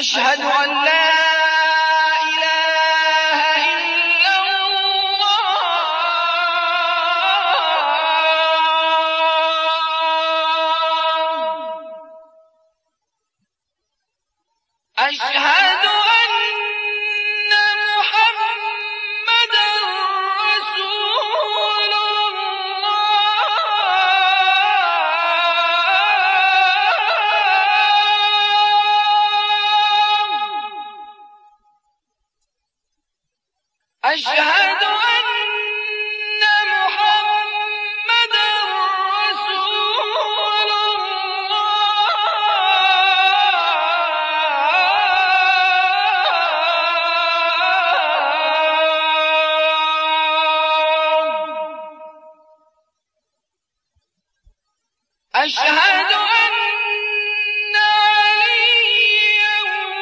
أشهد أن لا إله إلا الله أشهد أن محمدا رسول الله أشهد أن محمدا رسول الله أشهد أن عليا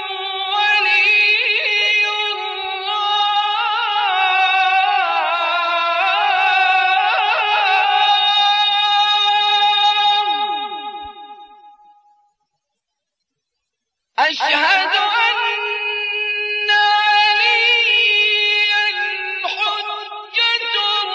ولي الله أشهد أن عليا حجة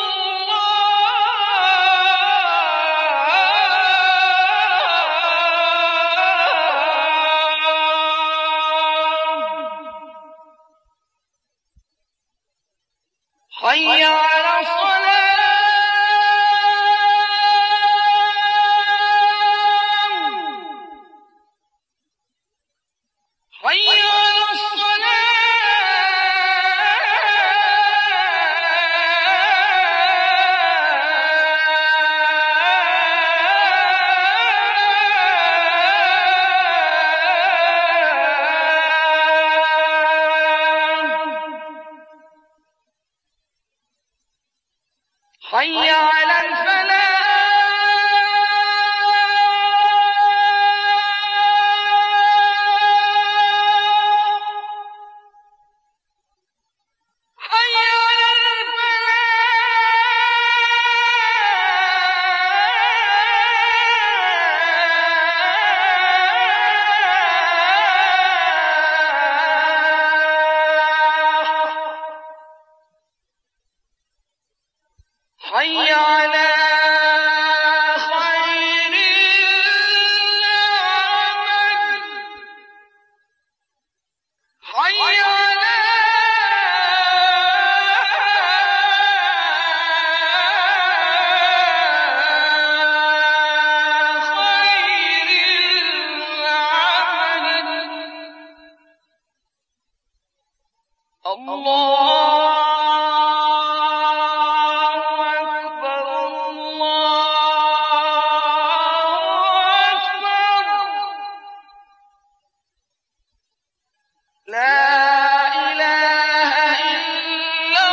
الله حي على الصلاة حي على حي على الفلاح حي على الفلاح حي على خير العمل حي على خير العمل الله لا إله إلا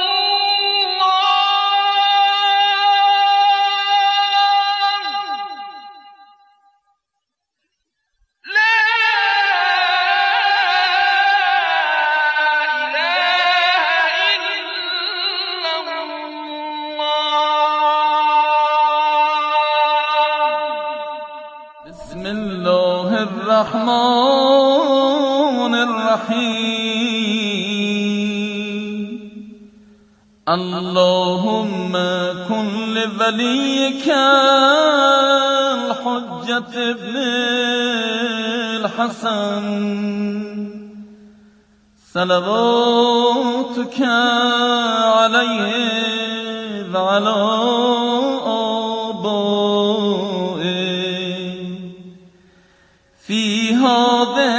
الله لا إله إلا الله بسم الله الرحمن الرحيم اللهم كن لوليك الحجة ابن الحسن صلواتك عليه وعلى آبائه في هذه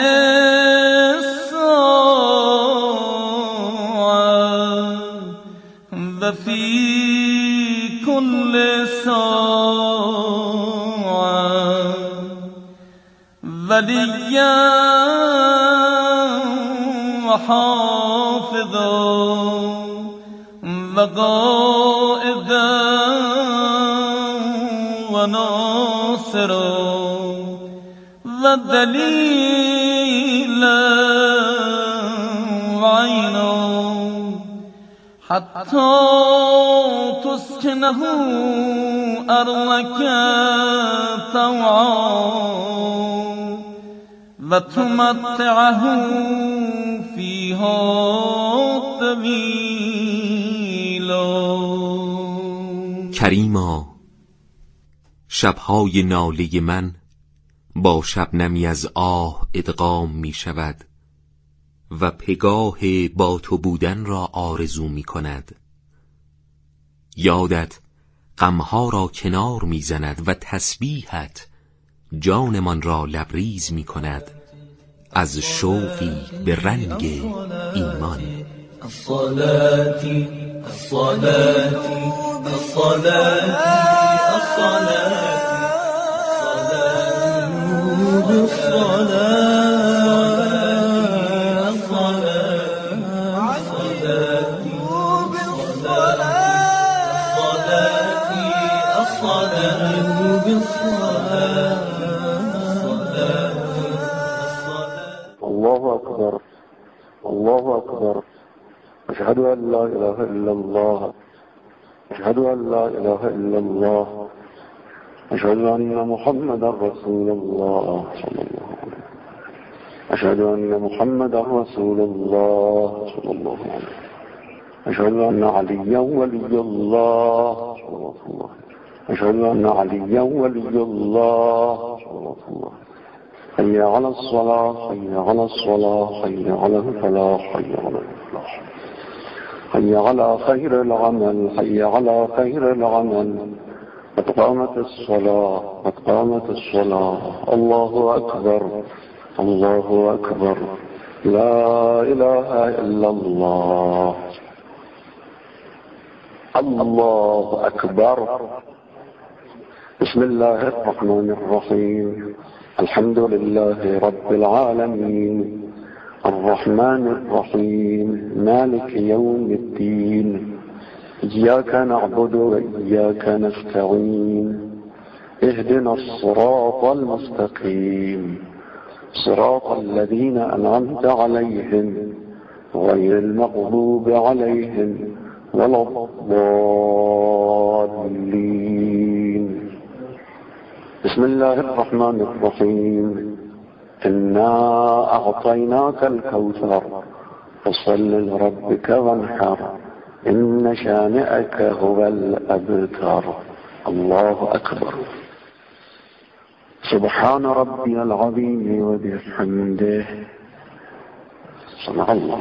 الساعة وفي كل ساعة وليا وحافظا وقائدا وناصرا ودليلا وعينا حتى تسكنه أرضك طوعا وتمتعه فيها طويلا. کریما، شبهای ناله من با شبنمی از آه ادغام می شود و پگاه با تو بودن را آرزو می کند. یادت غمها را کنار می زند و تسبیحت جانمان را لبریز می کند از شوقی به رنگ ایمان. الصلاة الصلاة الصلاة الله أكبر الله أكبر. أشهد أن لا إله إلا الله أشهد أن لا إله إلا الله أشهد أن محمدا رسول الله صلى الله عليه وسلم. أشهد أن محمدا رسول الله صلى الله عليه وسلم. أشهد أن عليا ولي الله صلى الله عليه وسلم. أشهد أن عليا ولي الله صلى الله عليه وسلم. حي على الصلاة حي على الصلاة حي على الفلاح حي على الفلاح حي على خير العمل حي على خير العمل. قد قامت الصلاة قد قامت الصلاة. الله أكبر الله أكبر. لا إله إلا الله. الله أكبر. بسم الله الرحمن الرحيم. الحمد لله رب العالمين الرحمن الرحيم مالك يوم الدين. إياك نعبد وإياك نستعين. اهدنا الصراط المستقيم صراط الذين أنعمت عليهم غير المغضوب عليهم ولا الضالين. بسم الله الرحمن الرحيم. إنا أعطيناك الكوثر فصل لربك وانحر إن شانئك هو الأبتر. الله أكبر. سبحان ربي العظيم وبحمده. سمع الله.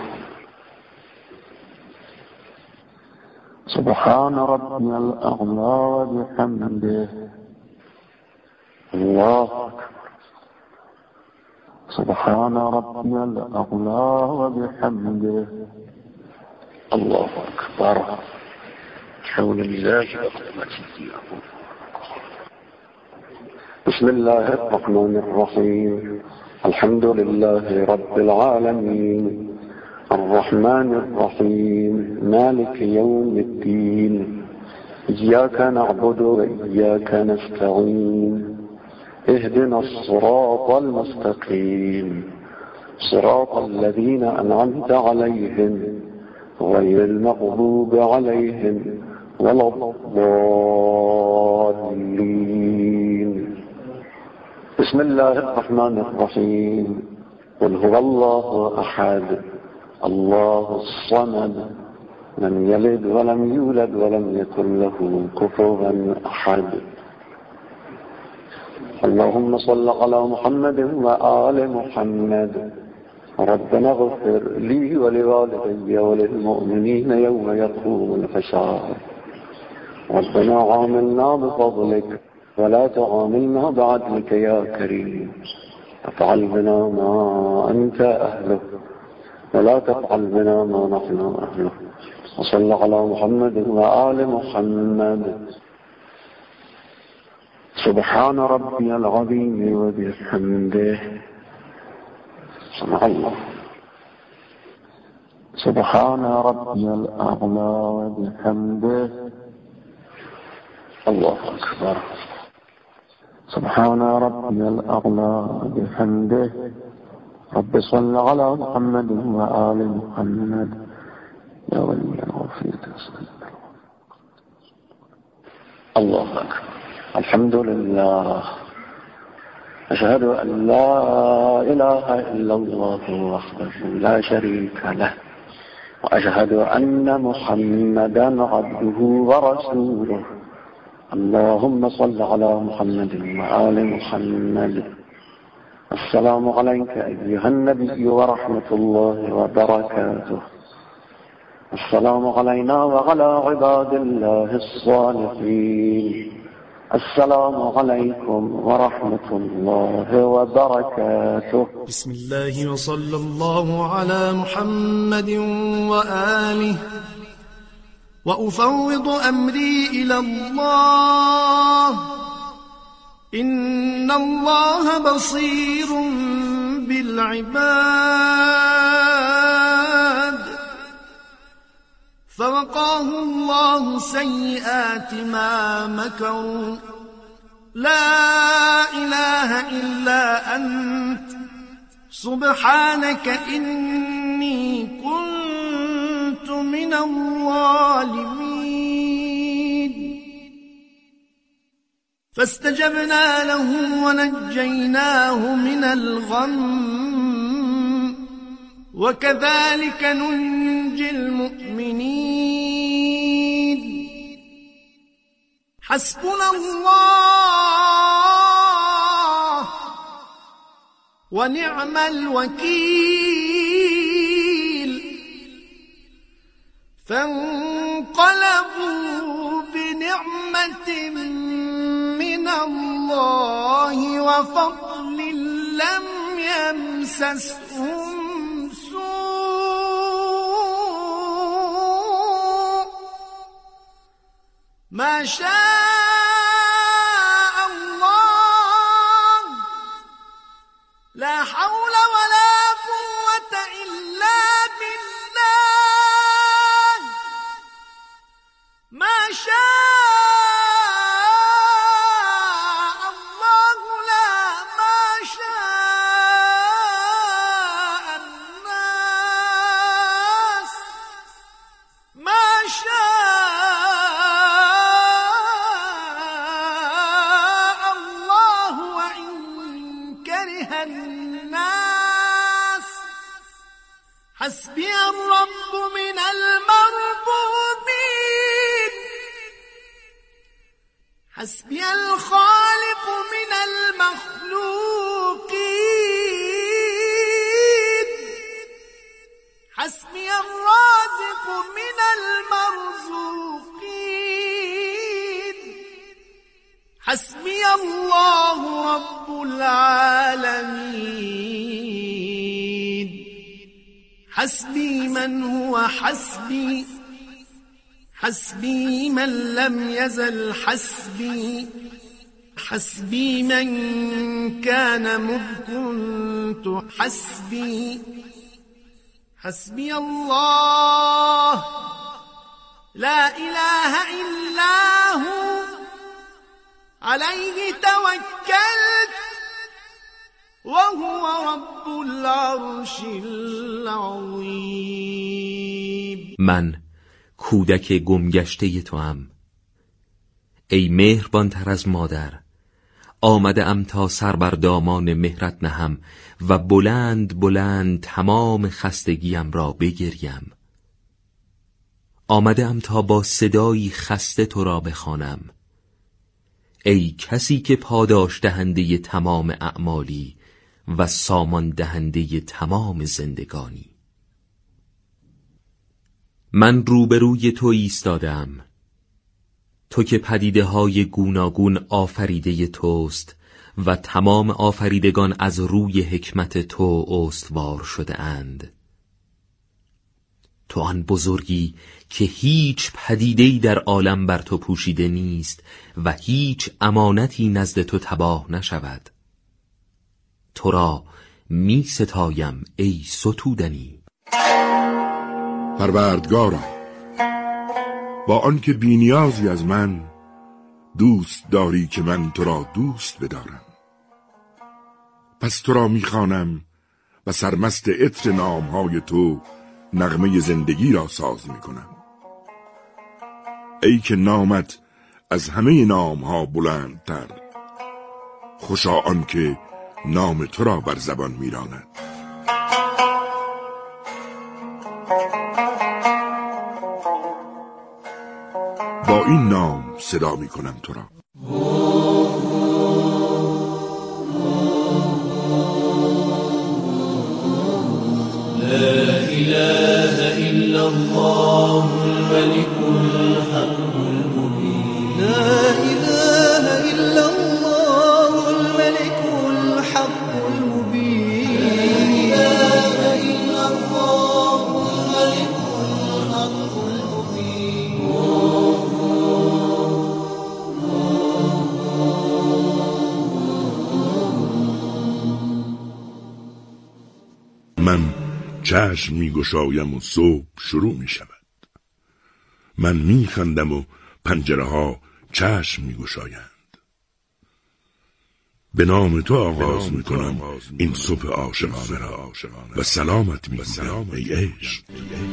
سبحان ربي الأعلى وبحمده. الله أكبر. سبحان ربي الأعلى وبحمده. الله أكبر. حول الله وقوته. بسم الله الرحمن الرحيم. الحمد لله رب العالمين الرحمن الرحيم مالك يوم الدين. إياك نعبد وإياك نستعين. اهدنا الصراط المستقيم صراط الذين أنعمت عليهم غير المغضوب عليهم ولا الضالين. بسم الله الرحمن الرحيم. قل هو الله أحد الله الصمد لم يلد ولم يولد ولم يكن له كفوا أحد. اللهم صل على محمد وآل محمد. ربنا اغفر لي ولوالدي وللمؤمنين يوم يقوم الحساب. ربنا عاملنا بفضلك ولا تعاملنا بعدلك يا كريم. افعل بنا ما أنت أهله ولا تفعل بنا ما نحن أهله. وصل على محمد وآل محمد. سبحان ربي العظيم وبحمده. سمع الله. سبحان ربي الأعلى وبحمده. الله أكبر. سبحان ربي الأعلى وبحمده. رب صل على محمد وآل محمد يا ولي الغفير. الله أكبر. الحمد لله أشهد أن لا إله إلا الله وحده لا شريك له وأشهد أن محمدا عبده ورسوله اللهم صل على محمد وآل محمد. السلام عليك أيها النبي ورحمة الله وبركاته. السلام علينا وعلى عباد الله الصالحين. السلام عليكم ورحمة الله وبركاته. بسم الله وصلى الله على محمد وآله وأفوض أمري إلى الله إن الله بصير بالعباد. فوقاه الله سيئات ما مكروا. لا إله إلا أنت سبحانك إني كنت من الظالمين. فاستجبنا له ونجيناه من الغم وكذلك ننجي المؤمنين. حسبنا الله ونعم الوكيل. فانقلبوا بنعمة من الله وفضل لم يمسسهم سوء ما شاء الله لا حول ولا قوة إلا بالله ما شاء الله لا ما شاء الناس ما شاء الله وإن كره الناس. حسبي الرب من المربوبين حسبي الخالق من المخلوقين حسبي الرازق من المرزوقين حسبي الله رب العالمين. حسبي من هو حسبي حسبي من لم يزل حسبي حسبي من كان مذ كنت حسبي. حسبي الله لا إله إلا هو عليه توكلت وهو رب العرش العظیم. من کودک گمگشته توام. ای مهربان تر از مادر، آمده ام تا سر بر دامان مهرت نهم و بلند بلند تمام خستگیم را بگریم. آمده ام تا با صدایی خسته تو را بخوانم. ای کسی که پاداش دهنده تمام اعمالی و سامان دهنده تمام زندگانی. من روبروی تو ایستادم، تو که پدیده های گوناگون آفریده توست و تمام آفریدگان از روی حکمت تو استوار شده اند. تو آن بزرگی که هیچ پدیده‌ای در عالم بر تو پوشیده نیست و هیچ امانتی نزد تو تباه نشود. تو را می ستایم ای ستودنی. پروردگارا، با آنکه بی‌نیازی از من دوست داری که من تو را دوست بدارم، پس تو را می‌خوانم و سرمست عطر نام‌های تو نغمه زندگی را ساز می‌کنم. ای که نامت از همه نام‌ها بلندتر، خوشا آنکه نام تو را بر زبان میراند. با این نام صدا میکنم تو را. لا إله إلا الله الملك الحق المبين. لا إله إلا الله الملك الحق المبين. لا إله إلا الله الملك الحق المبين. من چشم میگشایم و صبح شروع می شود. من میخندم و پنجره ها چشم میگشایند. به نام تو آغاز میکنم این صبح عاشقانه را و سلامت میگویم ای عشق.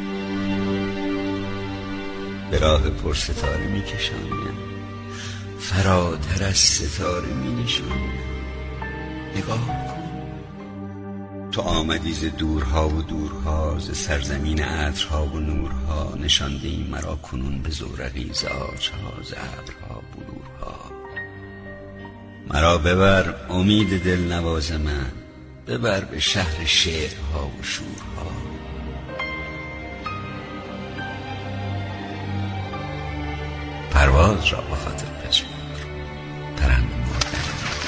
به راه پر ستاره میکشانیم، فراتر از ستاره مینشانیم. نگاه کن، تو آمدی ز دورها و دورها، ز سرزمین عطرها و نورها. نشانده ای مرا کنون به زورقی، ز آجها، ز ابرها، بلورها. مرا ببر امید دل نواز من، ببر به شهر شعرها و شورها. پرواز را به خاطر بسپار، ترنم مردن.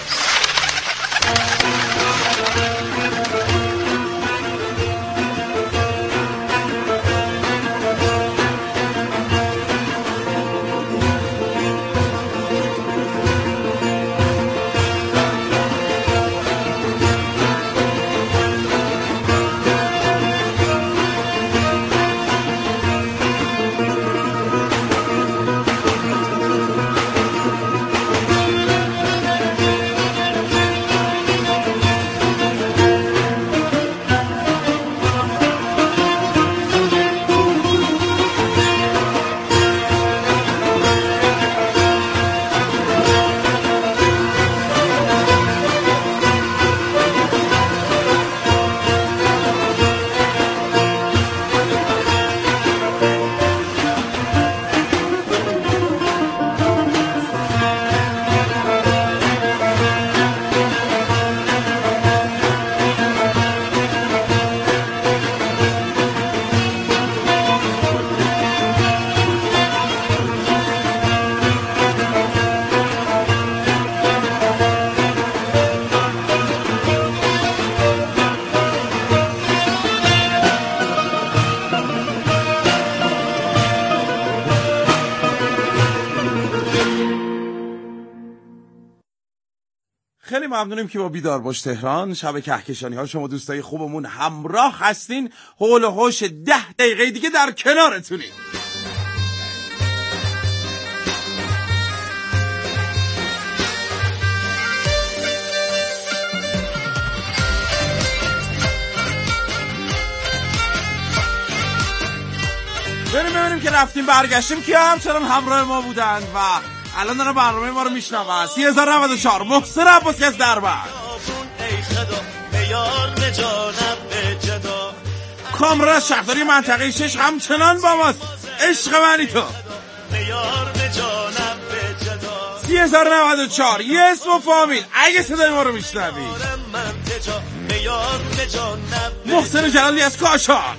خیلی ممنونیم که با بیدار باش تهران شب کهکشانی ها شما دوستای خوبمون همراه هستین. حول و حوش 10 دقیقه دیگه در کنارتونیم. بریم ببینیم که رفتیم برگشتیم که همچنان همراه ما بودند و الان دارن برنامه ما رو میشنون. 3094 محسن عباسی از دربند. کامران از شهرداری منطقه 6 همچنان با ماست. عشق منی تو. 3094 یه اسم و فامیل اگه صدای ما رو میشنوی. محسن جلالی از کاشان.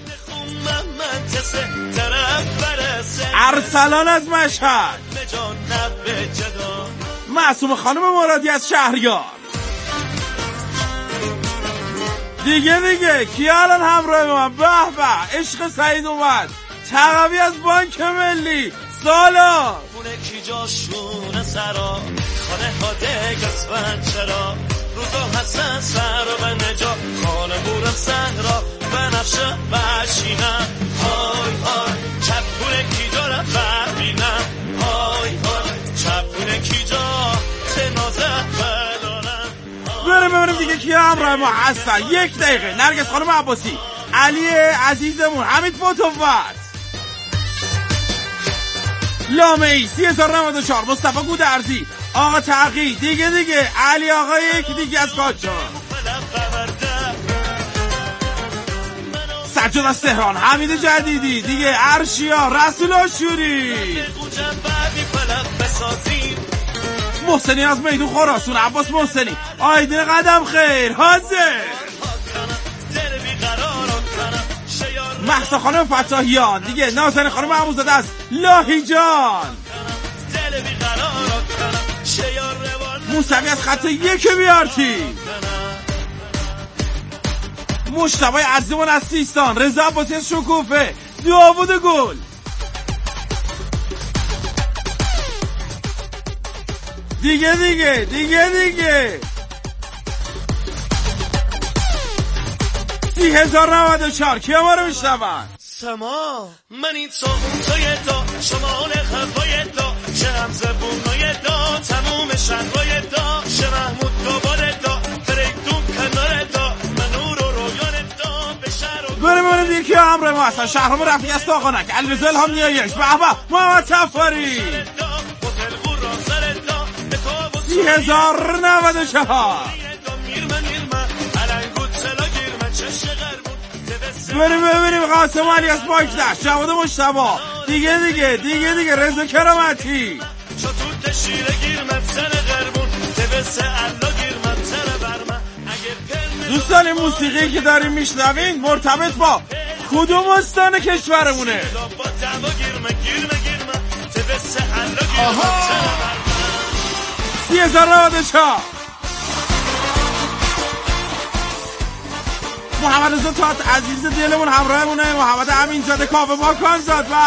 ارسلان از مشهد. معصوم خانم مرادی از شهریار. دیگه کیا الان همراه من؟ به به عشق سعید اومد. تقوی از بانک ملی. سالا خونه کی جاشون سرا، خانه ها دگس چرا، روزا حسن سر و نجا، خانه بورم صحرا بنفشه بشینم. های های چپونه کی جا را ببینم. های های چپونه کی جا تنازه بدارم. بریم دیگه کیا همراه ما هستن. 1 دقیقه. نرگس خانم عباسی، علی عزیزمون، حمید فوتووت، لامه‌ای 3094 مصطفی گودرزی، آقا تقی، دیگه علی آقا یکی دیگه از کاچان. سجاد از تهران، حمید جدیدی دیگه، ارشیا، رسول آشوری، محسنی از میدون خراسان، عباس محسنی، آیدین قدم خیر، حاضر، مهسا خانم فتاحیان دیگه، نازنین خانم محمودزاده از لاهیجان، موسوی از خط 1 بیارتی، مجتبی عزیزمون از سیستان، رضا عباسی از شکوفه، داوود گل، دیگه 30,094 کیا ما رو میشنون؟ سما من این توی دا شمال خفای دا شرم زبونای دا تموم شهرهای دا شمحمود دوباره دا فریدون کنار دا منور و رویان دا به شهر و بریم دیگه که همراه ما هستن. شهرام رفیعی از تاقانک، علیرضا الهامی یک، به به محمد تفاری، 30,094 بریم ببینیم قاسم علی از پاکدشت، جواد مجتبی، دیگه رضا کرامتی، دوستان این موسیقی که داریم میشنوین مرتبط با کدوم استان کشورمونه؟ 30,094 محمد رضا تات عزیز دلمون همراهمونه، محمد امینزاده کاوه ماکانزاد، به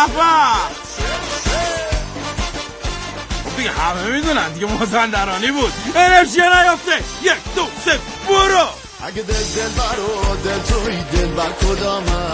به دیگه همه میدونن دیگه مازندرانی بود، انرژی نیافته، 1 2 3 برو. اگه دل برو دل توی دل بر کدامه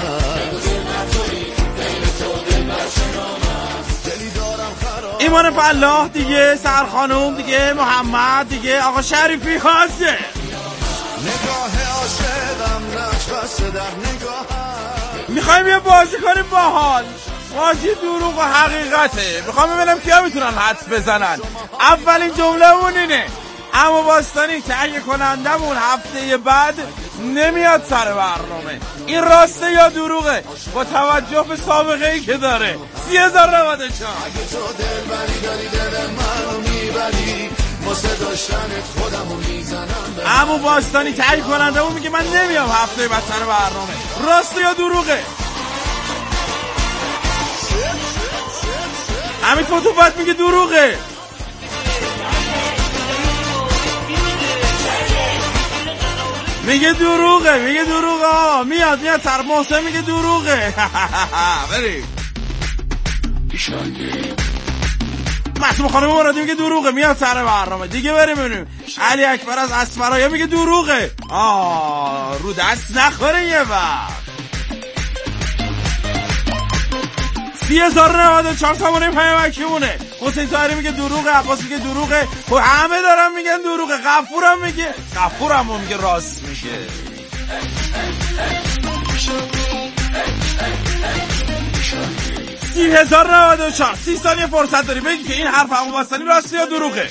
ایمان فلاح دیگه، سر خانوم دیگه، محمد دیگه، آقا شریفی حاضر، نگاه عاشقم نقش بسته در نگاهم. میخوایم یه بازی کنیم باحال، بازی دروغ و حقیقته. میخوام ببینم کیا میتونن حدس بزنن. اولین جمله‌مون اینه: اما باستانی تهیه کنندمون هفته بعد نمیاد سر برنامه. این راسته یا دروغه با توجه به سابقه ای که داره؟ 30,094 اگه تو دل بری داری دل منو میبری واسه داشتنت خودمو میزنم. اما باستانی تهیه کنندمون میگه من نمیام هفته بعد سر برنامه. راسته یا دروغه؟ همین فوتوفت میگه دروغه. میگه دروغه میاد سر محسن میگه دروغه. بریم معصوم خانم مرادی میگه دروغه میاد سر برنامه دیگه. بریم ببینیم علی اکبر از اسفرایا میگه دروغه. رو دست نخوره یه وقت. 30,094 تمام پیامکیمونه. حسین طاهری میگه دروغه، عباس میگه دروغه، همه دارن میگن دروغه. غفورم میگه راست میگه. 30,094 30 ثانیه فرصت داری بگی که این حرف ابو باستانی راسته یا دروغه.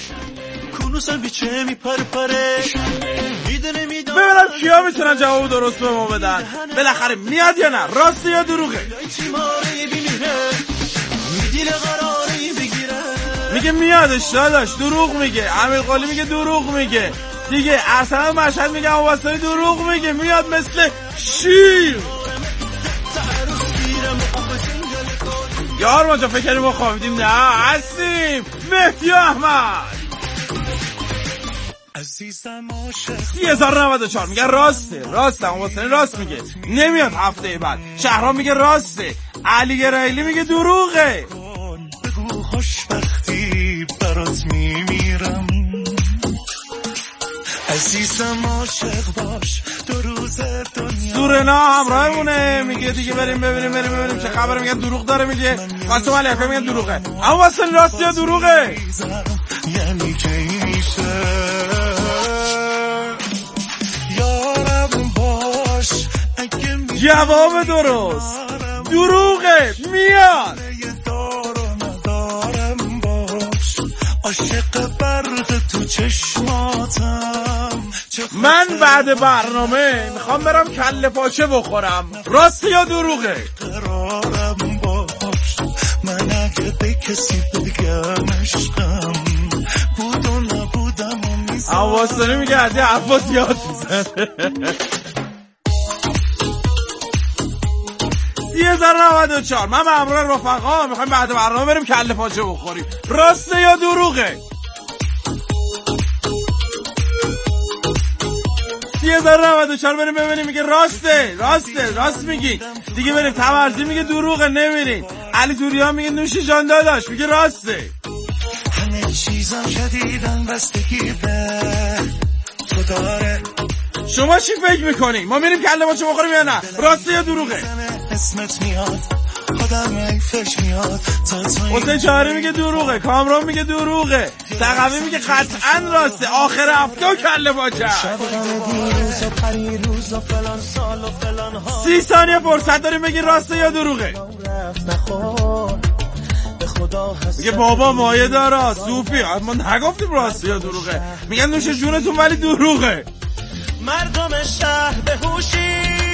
ببینم کیا میتونن جواب درست به ما بدن. بالاخره میاد یا نه؟ راسته یا دروغه؟ میگه میادش داداش. دروغ میگه. امیر قلی میگه دروغ میگه دیگه. ارسلان مشهد میگه ابو باستانی دروغ میگه. میاد مثل شیر. یار ما جا فکر کنیم ما خوابیدیم. نه هستیم. مهدی احمد 30,094 میگه راسته ابو باستانی راست میگه نمیاد هفته بعد. شهرام میگه راسته. علی گرایلی میگه دروغه. بگو خوشبختی برات میمیرم عزیزم عاشق باش دو روز دنیا. سورنا همراهمونه میگه دیگه. بریم ببینیم چه خبره. میگه دروغ داره میگه. قاسم علی اکبر میگه دروغه. اما باستانی راسته یا دروغه؟ یعنی که میشه یارم باش. جواب درست دروغه. میاد عاشق برق تو چشماتم چه من بعد برنامه میخوام برم کله پاچه بخورم. راست یا دروغه؟ قرارم باش من اگه به کسی بگم عشقم بود و نبودم و میزم عواسانی میگه از یه حرفات یاد میزنه. 3094 من به همراه رفقا میخوایم بعد برنامه بریم کله پاچه بخوریم. راسته یا دروغه؟ 3094 بریم ببینیم. میگه راسته. راست میگی دیگه. بریم. تبرزی میگه دروغه نمیرین. علی توریان میگه نوش جان داداش میگه راسته. همه چیزم شدیدن بستگی به تو داره. شما چی فکر میکنی؟ ما میریم کله پاچه بخوریم یا نه؟ راسته یا دروغه؟ اسمت میاد خودم ایفش میاد. حسین چهاری میگه دروغه. کامران میگه دروغه. تقوی میگه قطعا راسته. آخر هفته کله پاچه. 30 ثانیه فرصت داریم بگی راسته یا دروغه. میگه بابا مایه داره صوفی. ما نگفتیم راسته یا دروغه. میگن نوش جونتون ولی دروغه. مردم شهر بهوشی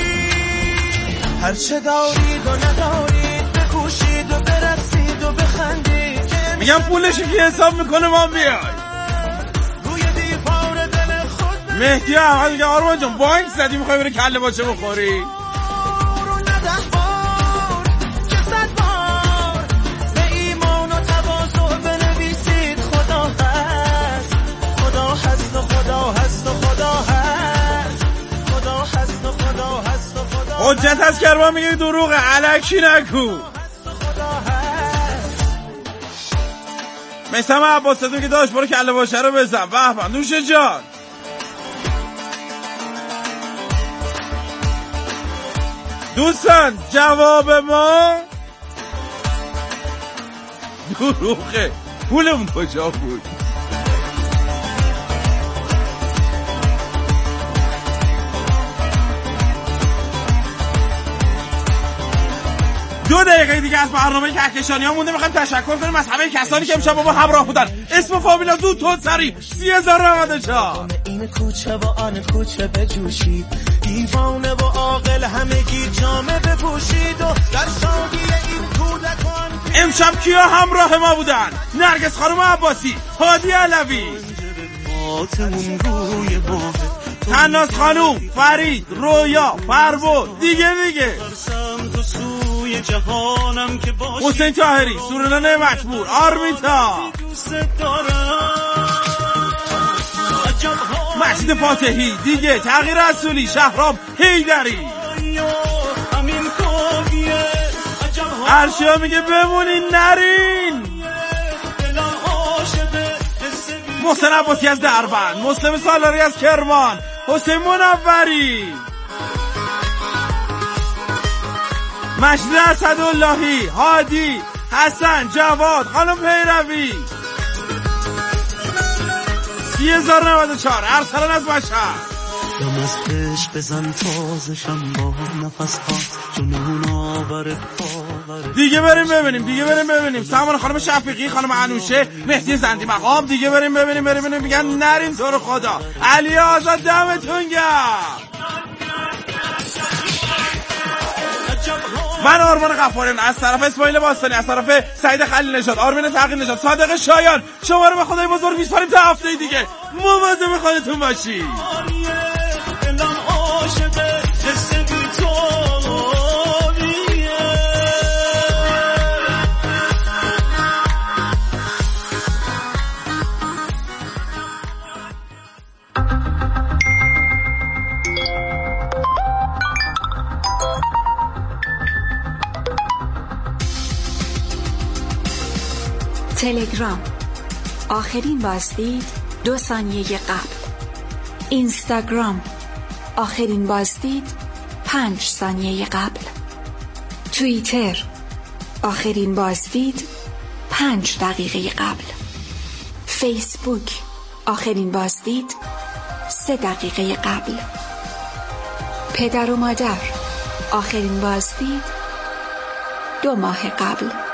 هرچه دارید و ندارید بکوشید و برسید و بخندید. میگم پولشو که حساب میکنه ما بیای. روی دیوار دل خود مهدی احمد میگه آرمان جان بانک زدی میخوای بری کله پاچه بخوری. رو نده بار که 100 بار به ایمان و تواضع بنویسید خدا هست. خدا هست و خدا هست و خدا هست. خدا هست و خدا هست و خدا حجت از کرمان میگه دروغه. الکی نکو. میثم عباس‌زاده که داشت برو کله پاچه رو بزن. به به نوش جان. دوستان جواب ما دروغه. پولمون کجا بود؟ دو دقیقه دیگه از برنامه کهکشانی‌ها مونده. میخوایم تشکر کنیم از همه کسانی که امشب با ما همراه بودن. اسم فامیلا زود تون سری 3094. این کوچه و آن کوچه بجوشید دیوانه و عاقل همگی جامه بپوشید و در شادی این کودکان. امشب کیا همراه ما بودن؟ نرگس خانم عباسی، هادی علوی، تناز خانوم، فرید، رویا، فربو، دیگه حسین طاهری، سورنا نعمتپور، آرمیتا، مجید فاتحی، دیگه تغییر رسولی، شهرام حیدری. ارشیا میگه بمونین نرین. محسن عباسی از دربند، مسلم سالاری از کرمان، حسین منوری، مجید اسداللهی، هادی، حسن، جواد، خانم پیروی. 3094 ارسلان از مشهد. دم از عشق بزن تازشم با نفس ها جنون آور پاور. دیگه بریم ببینیم سامان خانم شفیقی، خانم انوشه، مهدی زندی مقام. دیگه بریم ببینیم میگن نرین تو رو خدا. علی آزاد دمتون گرم. من آرمان غفاریان از طرف اسماعیل باستانی، از طرف سعید خلیل نژاد، آرمین تغییر نژاد، صادق شایان شما رو به خدای بزرگ میسپاریم تا هفته دیگه. مواظب خودتون باشید. تلگرام آخرین بازدید 2 ثانیه قبل. اینستاگرام آخرین بازدید 5 ثانیه قبل. توییتر آخرین بازدید 5 دقیقه قبل. فیسبوک آخرین بازدید 3 دقیقه قبل. پدر و مادر آخرین بازدید 2 ماه قبل.